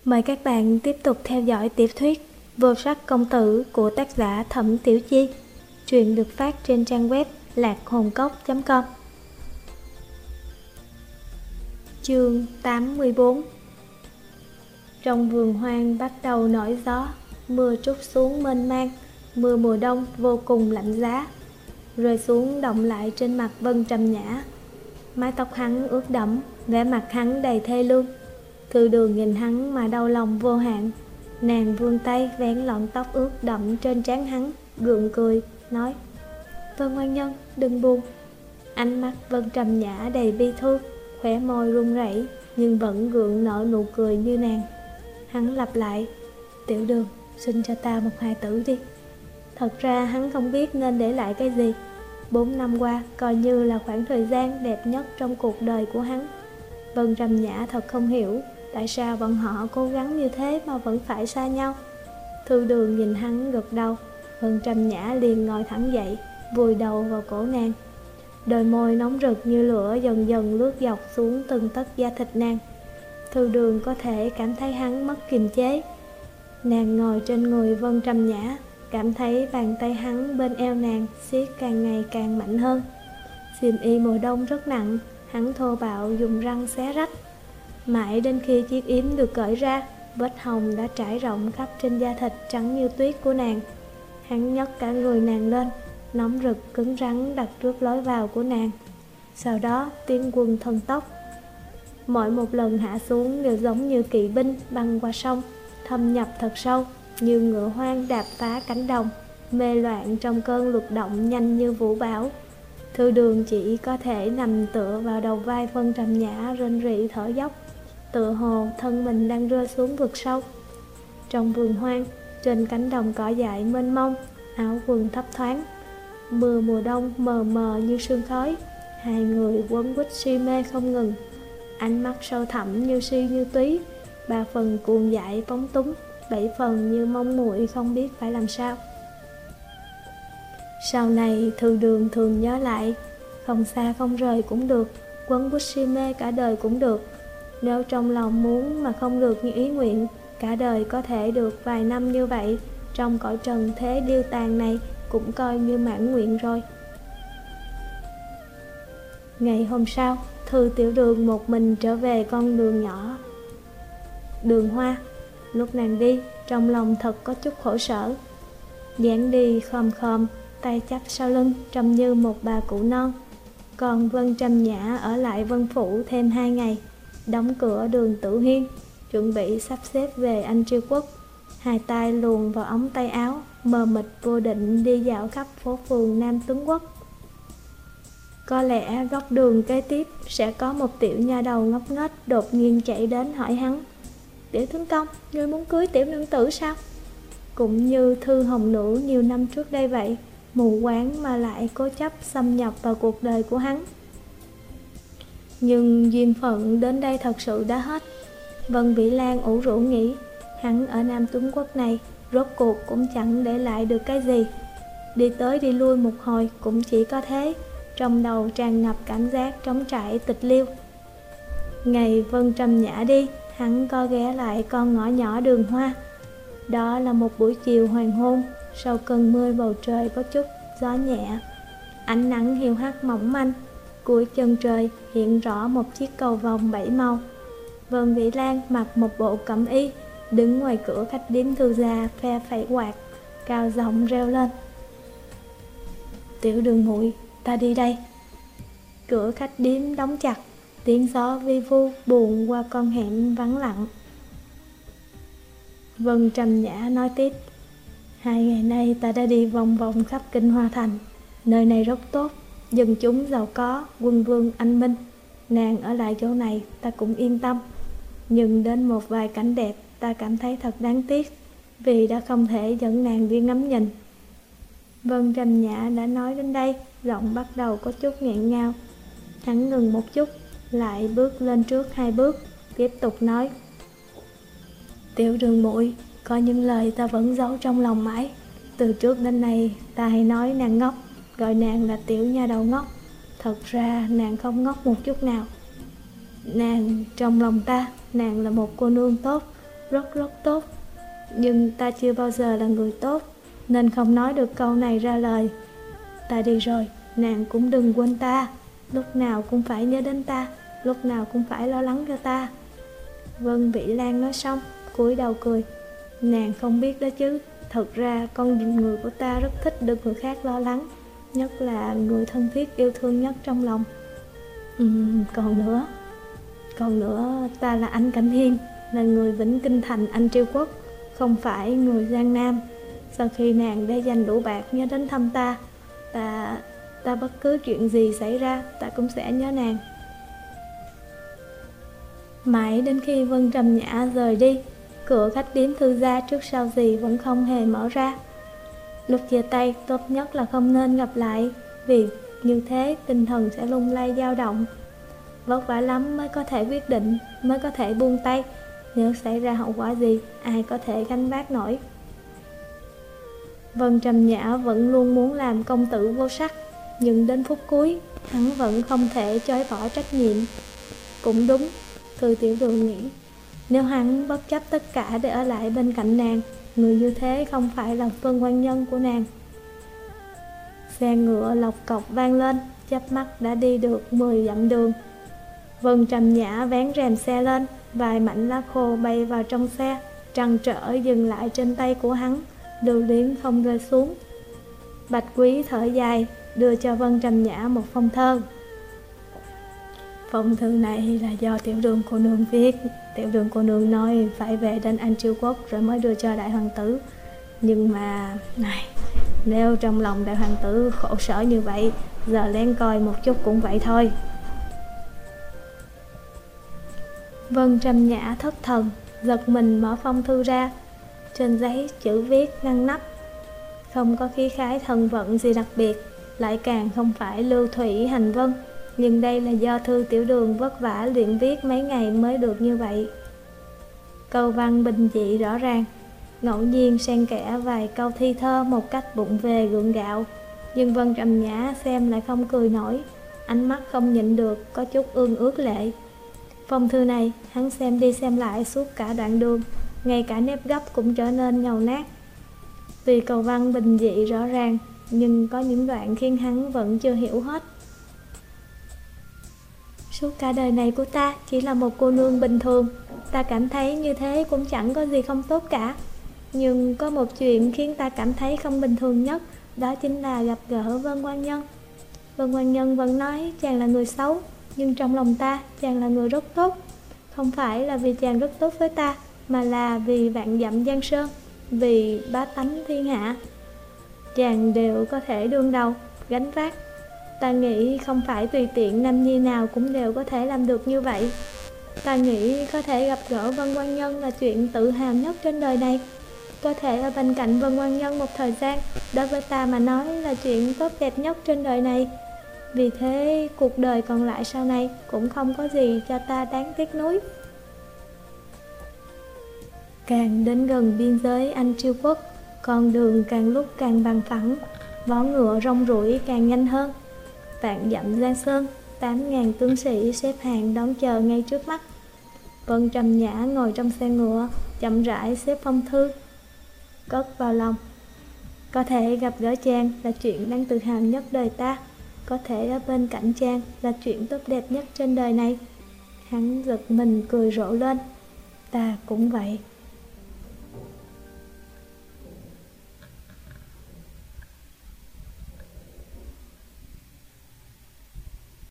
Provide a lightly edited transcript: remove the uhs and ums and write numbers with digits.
Mời các bạn tiếp tục theo dõi tiểu thuyết Vô Sắc Công Tử của tác giả Thẩm Tiểu Chi. Truyện được phát trên trang web lạc-hồn-cốc.com. Chương 84. Trong vườn hoang bắt đầu nổi gió, mưa trút xuống mênh mang, mưa mùa đông vô cùng lạnh giá, rơi xuống đọng lại trên mặt Vân Trầm Nhã. Mái tóc hắn ướt đẫm, vẻ mặt hắn đầy thê lương. Thư Đường nhìn hắn mà đau lòng vô hạn. Nàng vươn tay vén lọn tóc ướt đẫm trên trán hắn, gượng cười, nói: Vân Ngoan Nhân, đừng buồn. Ánh mắt Vân Trầm Nhã đầy bi thương, khóe môi run rẩy nhưng vẫn gượng nở nụ cười như nàng. Hắn lặp lại: Tiểu Đường, sinh cho ta một hài tử đi. Thật ra hắn không biết nên để lại cái gì. 4 năm qua coi như là khoảng thời gian đẹp nhất trong cuộc đời của hắn. Vân Trầm Nhã thật không hiểu tại sao bọn họ cố gắng như thế mà vẫn phải xa nhau. Thư Đường nhìn hắn gật đầu. Vân Trầm Nhã liền ngồi thẳng dậy, vùi đầu vào cổ nàng. Đôi môi nóng rực như lửa dần dần lướt dọc xuống từng tấc da thịt nàng. Thư Đường có thể cảm thấy hắn mất kiềm chế. Nàng ngồi trên người Vân Trầm Nhã, cảm thấy bàn tay hắn bên eo nàng siết càng ngày càng mạnh hơn. Xiêm y mùa đông rất nặng, hắn thô bạo dùng răng xé rách. Mãi đến khi chiếc yếm được cởi ra, vết hồng đã trải rộng khắp trên da thịt trắng như tuyết của nàng. Hắn nhấc cả người nàng lên, nóng rực cứng rắn đặt trước lối vào của nàng. Sau đó tiến quân thần tốc. Mỗi một lần hạ xuống đều giống như kỵ binh băng qua sông, thâm nhập thật sâu, như ngựa hoang đạp phá cánh đồng, mê loạn trong cơn luật động nhanh như vũ bão. Thư Đường chỉ có thể nằm tựa vào đầu vai Vân Trầm Nhã rên rỉ thở dốc, tựa hồ thân mình đang rơi xuống vực sâu. Trong vườn hoang, trên cánh đồng cỏ dại mênh mông, áo quần thấp thoáng, mưa mùa đông mờ mờ như sương khói. Hai người quấn quýt si mê không ngừng, ánh mắt sâu thẳm như si như túy, 3 phần cuồng dại phóng túng, 7 phần như mong muội không biết phải làm sao. Sau này Thư Đường thường nhớ lại, không xa không rời cũng được, quấn quýt si mê cả đời cũng được. Nếu trong lòng muốn mà không được như ý nguyện, cả đời có thể được vài năm như vậy, trong cõi trần thế điêu tàn này cũng coi như mãn nguyện rồi. Ngày hôm sau, Thư Tiểu Đường một mình trở về con đường nhỏ Đường Hoa. Lúc nàng đi, trong lòng thật có chút khổ sở. Dáng đi khom khom, tay chắp sau lưng, trông như một bà cụ non. Còn Vân Trầm Nhã ở lại Vân Phủ thêm 2 ngày, đóng cửa đường Tử Hiên, chuẩn bị sắp xếp về Anh Triều Quốc. Hai tay luồn vào ống tay áo, mờ mịt vô định đi dạo khắp phố phường Nam Tướng Quốc. Có lẽ góc đường kế tiếp sẽ có một tiểu nha đầu ngốc nghếch đột nhiên chạy đến hỏi hắn: Tiểu tướng công, ngươi muốn cưới tiểu nương tử sao? Cũng như Thư Hồng Nữ nhiều năm trước đây vậy, mù quáng mà lại cố chấp xâm nhập vào cuộc đời của hắn. Nhưng duyên phận đến đây thật sự đã hết. Vân Vĩ Lan ủ rũ nghĩ, hắn ở Nam Tướng Quốc này rốt cuộc cũng chẳng để lại được cái gì. Đi tới đi lui một hồi cũng chỉ có thế, trong đầu tràn ngập cảm giác trống trải tịch liêu. Ngày Vân Trầm Nhã đi, hắn có ghé lại con ngõ nhỏ Đường Hoa. Đó là một buổi chiều hoàng hôn, sau cơn mưa bầu trời có chút gió nhẹ, ánh nắng hiu hắt mỏng manh. Cuối chân trời hiện rõ một chiếc cầu vồng 7 màu. Vân Vĩ Lan mặc một bộ cẩm y, đứng ngoài cửa khách điếm Thư gia phe phẩy quạt, cao giọng reo lên: Tiểu Đường muội, ta đi đây. Cửa khách điếm đóng chặt, tiếng gió vi vu buồn qua con hẻm vắng lặng. Vân Trầm Nhã nói tiếp: 2 ngày nay ta đã đi vòng vòng khắp Kinh Hoa Thành. Nơi này rất tốt, dân chúng giàu có, quân vương anh minh. Nàng ở lại chỗ này ta cũng yên tâm. Nhưng đến một vài cảnh đẹp ta cảm thấy thật đáng tiếc, vì đã không thể dẫn nàng đi ngắm nhìn. Vân Trầm Nhã đã nói đến đây, giọng bắt đầu có chút nghẹn ngào. Hắn ngừng một chút, lại bước lên trước 2 bước, tiếp tục nói: Tiểu Đường muội, có những lời ta vẫn giấu trong lòng mãi. Từ trước đến nay ta hay nói nàng ngốc, gọi nàng là tiểu nha đầu ngốc. Thật ra nàng không ngốc một chút nào. Nàng trong lòng ta, nàng là một cô nương tốt, rất rất tốt. Nhưng ta chưa bao giờ là người tốt, nên không nói được câu này ra lời. Ta đi rồi, nàng cũng đừng quên ta. Lúc nào cũng phải nhớ đến ta, lúc nào cũng phải lo lắng cho ta. Vân Vĩ Lan nói xong, cúi đầu cười. Nàng không biết đó chứ, thật ra con người của ta rất thích được người khác lo lắng, nhất là người thân thiết yêu thương nhất trong lòng. Còn nữa, ta là Anh Cảnh Hiên, là người Vĩnh Kinh Thành Anh Triều Quốc, không phải người Giang Nam. Sau khi nàng đã dành đủ bạc nhớ đến thăm ta bất cứ chuyện gì xảy ra, ta cũng sẽ nhớ nàng. Mãi đến khi Vân Trầm Nhã rời đi, cửa khách điếm Thư Gia trước sau gì vẫn không hề mở ra. Lúc chia tay, tốt nhất là không nên gặp lại, vì như thế tinh thần sẽ lung lay dao động. Vất vả lắm mới có thể quyết định, mới có thể buông tay. Nếu xảy ra hậu quả gì, ai có thể gánh vác nổi. Vân Trầm Nhã vẫn luôn muốn làm công tử vô sắc, nhưng đến phút cuối, hắn vẫn không thể chối bỏ trách nhiệm. Cũng đúng, Thư Tiểu Đường nghĩ, nếu hắn bất chấp tất cả để ở lại bên cạnh nàng, người như thế không phải là Vân Quan Nhân của nàng. Xe ngựa lộc cộc vang lên, chớp mắt đã đi được 10 dặm đường. Vân Trầm Nhã vén rèm xe lên, vài mảnh lá khô bay vào trong xe, trăn trở dừng lại trên tay của hắn, lưu luyến không rơi xuống. Bạch Quý thở dài, đưa cho Vân Trầm Nhã một phong thơ. Phong thư này là do Tiểu Đường cô nương viết. Tiểu Đường cô nương nói phải về đến Anh Triều Quốc rồi mới đưa cho đại hoàng tử. Nhưng mà nếu trong lòng đại hoàng tử khổ sở như vậy, giờ lén coi một chút cũng vậy thôi. Vân Trầm Nhã thất thần, giật mình mở phong thư ra. Trên giấy chữ viết ngăn nắp, không có khí khái thần vận gì đặc biệt, lại càng không phải lưu thủy hành vân. Nhưng đây là do Thư Tiểu Đường vất vả luyện viết mấy ngày mới được như vậy. Câu văn bình dị rõ ràng, ngẫu nhiên xen kẽ vài câu thi thơ một cách bụng về gượng gạo. Nhưng Vân Trầm Nhã xem lại không cười nổi, ánh mắt không nhịn được có chút ương ướt lệ. Phong thư này hắn xem đi xem lại suốt cả đoạn đường, ngay cả nếp gấp cũng trở nên nhầu nát. Vì câu văn bình dị rõ ràng, nhưng có những đoạn khiến hắn vẫn chưa hiểu hết. Suốt cả đời này của ta chỉ là một cô nương bình thường, ta cảm thấy như thế cũng chẳng có gì không tốt cả. Nhưng có một chuyện khiến ta cảm thấy không bình thường nhất, đó chính là gặp gỡ Vân Quan Nhân. Vân Quan Nhân vẫn nói chàng là người xấu, nhưng trong lòng ta chàng là người rất tốt. Không phải là vì chàng rất tốt với ta, mà là vì vạn dặm giang sơn, vì bá tánh thiên hạ. Chàng đều có thể đương đầu, gánh vác. Ta nghĩ không phải tùy tiện nam nhi nào cũng đều có thể làm được như vậy. Ta nghĩ có thể gặp gỡ Vân Quan Nhân là chuyện tự hào nhất trên đời này. Có thể ở bên cạnh Vân Quan Nhân một thời gian, đối với ta mà nói là chuyện tốt đẹp nhất trên đời này. Vì thế cuộc đời còn lại sau này cũng không có gì cho ta đáng tiếc nuối. Càng đến gần biên giới Anh Triều Quốc, con đường càng lúc càng bằng phẳng, vó ngựa rong ruổi càng nhanh hơn. Vạn dặm giang sơn, 8.000 tướng sĩ xếp hàng đón chờ ngay trước mắt. Vân Trầm Nhã ngồi trong xe ngựa, chậm rãi xếp phong thư, cất vào lòng. Có thể gặp gỡ chàng là chuyện đáng tự hào nhất đời ta. Có thể ở bên cạnh chàng là chuyện tốt đẹp nhất trên đời này. Hắn giật mình cười rộ lên. Ta cũng vậy.